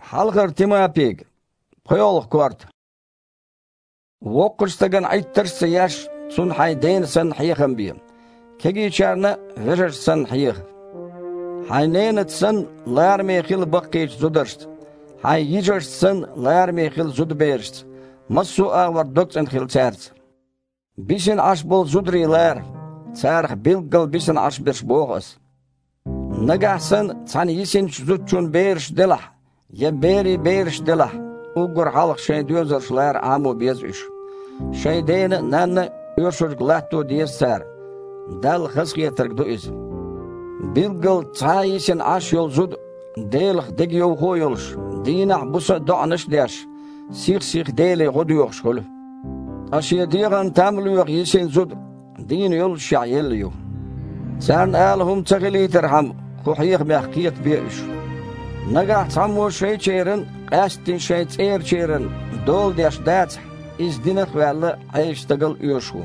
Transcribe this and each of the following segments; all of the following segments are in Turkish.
halqır Timapig, koyoluk kort. Voqırstagan ayttırsa yaş, sun haydensen hayıqın biyim. Kegiçarna verirsen hayıq. Haynenetsen lar mehil bakkiç zudırst. Hay yiyirsen lar mehil zud berst. Masu ağvar doksan hil çerz. Bisin aş bol zudriler. Çarx bilgil bisin aş birş boğaz. Nagahsen çan yisin zudçun berş dilah. Ya beri berş dilah. Ugur halk şey dözürşler amu bez üş. Şeydeni nanne ürşürk lattu diyesser. Dal hız getirgdu iz. Bilgil çay yisin aş yol zud. Delik deg yol koyulş. Dinah busa doğanış deş. Sik deli goduyor şkolu. Aşıya diğen tamlıyor yisin zud. Din yol şayeliyor. Sen alhum çagili terham. Kuhiyik mehkiyet bir-üş. Nagah tamu şey çerin. Qastin şey çer çerin. Dol deş dat. İzdinek veli ayıştagıl üyüşu.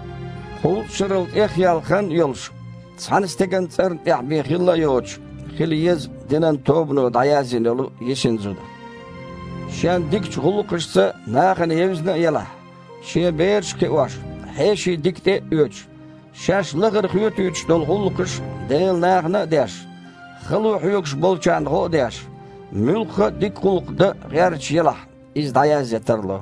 Kul şırıl ehyalkan yolş. Sanistegen çern ehbihilla yoç. Xiliyez dinen tobnu dayazin yolu yesin zuda. Şen dikç hulu kışsa nağın evizne yalah. Şen berşke var. Heşi dikte üç. Şaş lığır hüyet üç dol hulu kış. Değil nağına deş. Xılu hüyükş bolçan ho deş. Mülkü dik hulukda gerç yalah. İz dayaz yeterli.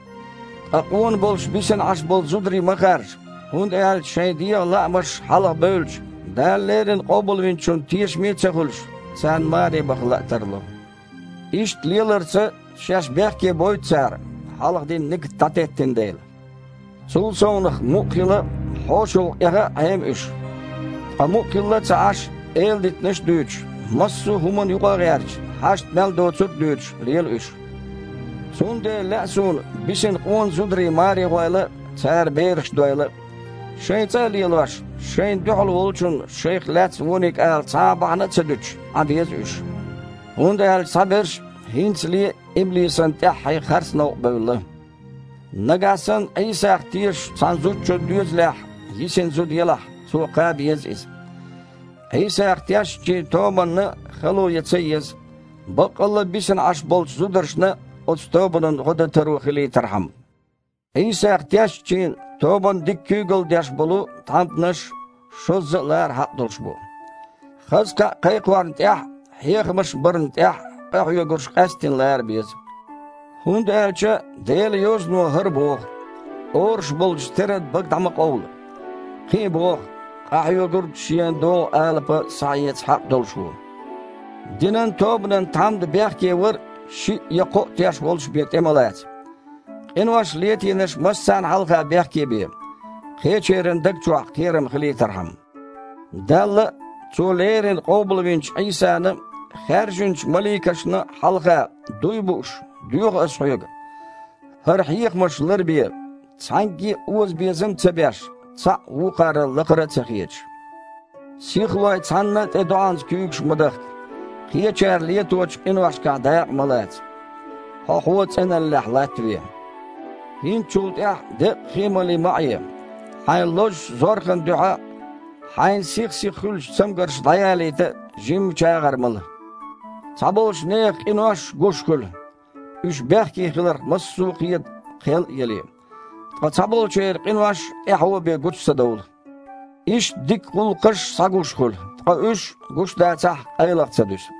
Aqwan bolş bisin aş bol zudri maqar. Hund el şey diye la'mış halıq bölç. Dallerin qobul vinçun tiyişmeyce hulş. Sen mari baxlatırlı. İşt liyalırsa şaş behke boytsar. Halıq din nik tat ettin değil. Sul soğunuk muqyılı hoşul eğe hem üş. Muqyılı çaaş el ditniş düç. Massu human yuqa gerç. Haşt mel doçut düç. Liyal üş. Sunde la'sun bisin qon zudri mari qoylı çar berix doylı. Şeyta liyalvaş. Şeyin duhul olçun şeyh lats vonik al sabahna çedüç. Adiyaz üş. Onda el sabir hinsli iblisan tahi xarsna böyle. Nagasan İsa ihtiyaç sanzutçu düzlah. Yisin zud yalah. Suqa biyaz iz. İsa ihtiyaç ki tomanı xalu yetseyiz. Baqallı bisin aş bol zudırşna Otstobunun hoda taruhili tarham. İsa ihtiyaç için toban dik kügül deş bulu tampnış şozlar haqdılş bu. Xazka qayqvarn tah hiyqmış birn tah qahyo gurş qastinlar biz. Hund elçe del yoznu hır bu. Orş bulj tered bagdama qovl. Qi bu qahyo gurş şiyen do alpa sayet haqdılş bu. Dinan tobnan tamdı behke var şi yaqo tiyaş bolş bet emalat. Envaş liyetiniş massan halqa behke bi. Qeçerin dak çuaq terim xili tarham. Dalla çolerin qobulvinç İsa'nı xerjünç malikaşını halqa duybuş, duyuq asuyug. Har hiqmışlar bi. Sanki oz bezim tsebeş. Sa uqarı laqıra tsexiyeç. Sixloy sannat edoans küyükş mıdıq. Qeçer liyetoç envaşka dayak malat. Hoqot enallah latviye. Hin çultah de qimali ma'ye. Hayn loj zorqan dua. Hayn six xulş samgarş dayalite jim çağarmalı. Sabolş ne envaş goşkul. Üç behki xilar massuqiyet qel yeli. Sabol çer envaş ehwa be gutsa dawul. İş dik qul qış saguşkul. Üç guş da çah aylaqsa düş.